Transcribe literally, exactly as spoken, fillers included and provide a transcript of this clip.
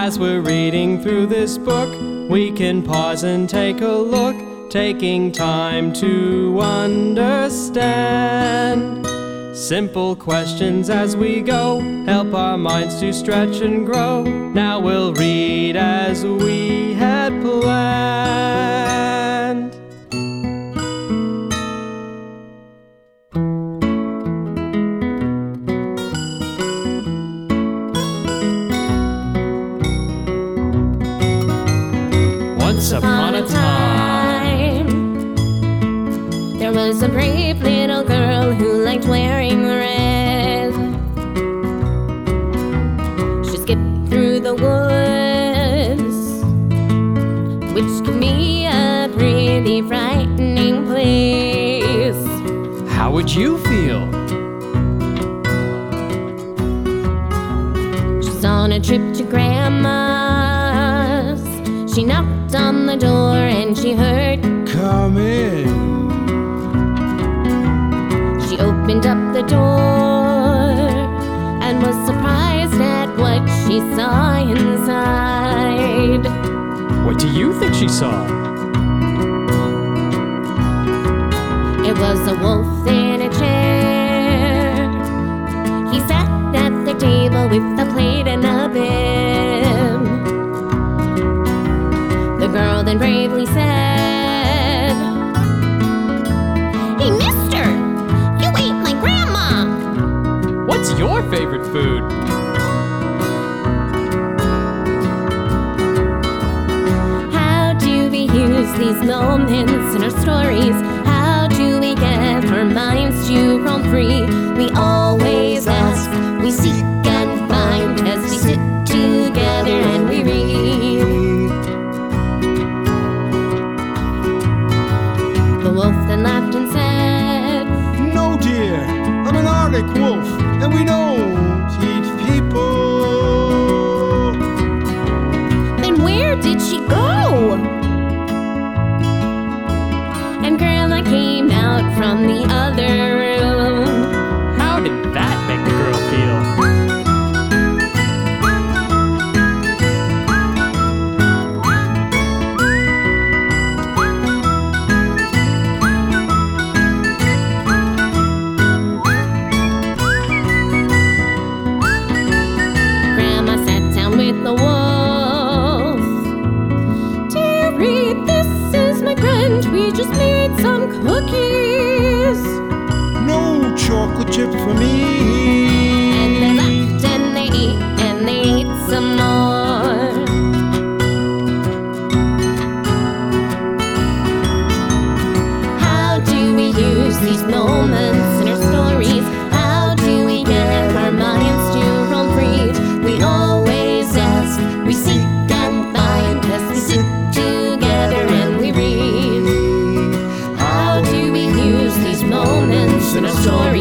As we're reading through this book, we can pause and take a look, taking time to understand. Simple questions as we go help our minds to stretch and grow. Now we'll read as we had planned. Once upon a time, there was a brave little girl who liked wearing red. She skipped through the woods, which can be a pretty frightening place. How would you feel? She's on a trip to Grandma's. She knocked on the door and she heard, "Come in." She opened up the door and was surprised at what she saw inside. What do you think she saw? It was a wolf in a chair. He sat at the table with a plate and a bin. The girl then bravely said, "Hey, mister, you ate my grandma." What's your favorite food? How do we use these moments in our stories? How do we get our minds to roam free? We always ask, we seek and find as we sit together and we read. The wolf then laughed and said, "No, dear, I'm an Arctic wolf, and we don't eat people." Then where did she go? And Grandma came out from the other room. How did that make the girl feel? The wolf. "Dearie, this is my friend. We just made some cookies." "No chocolate chip for me." And they laughed and they ate and they ate some more. How do we use these moments in our stories? How do we get our minds to roam free? We always ask, we seek and find as we sit together and we read. How do we use these moments in our stories?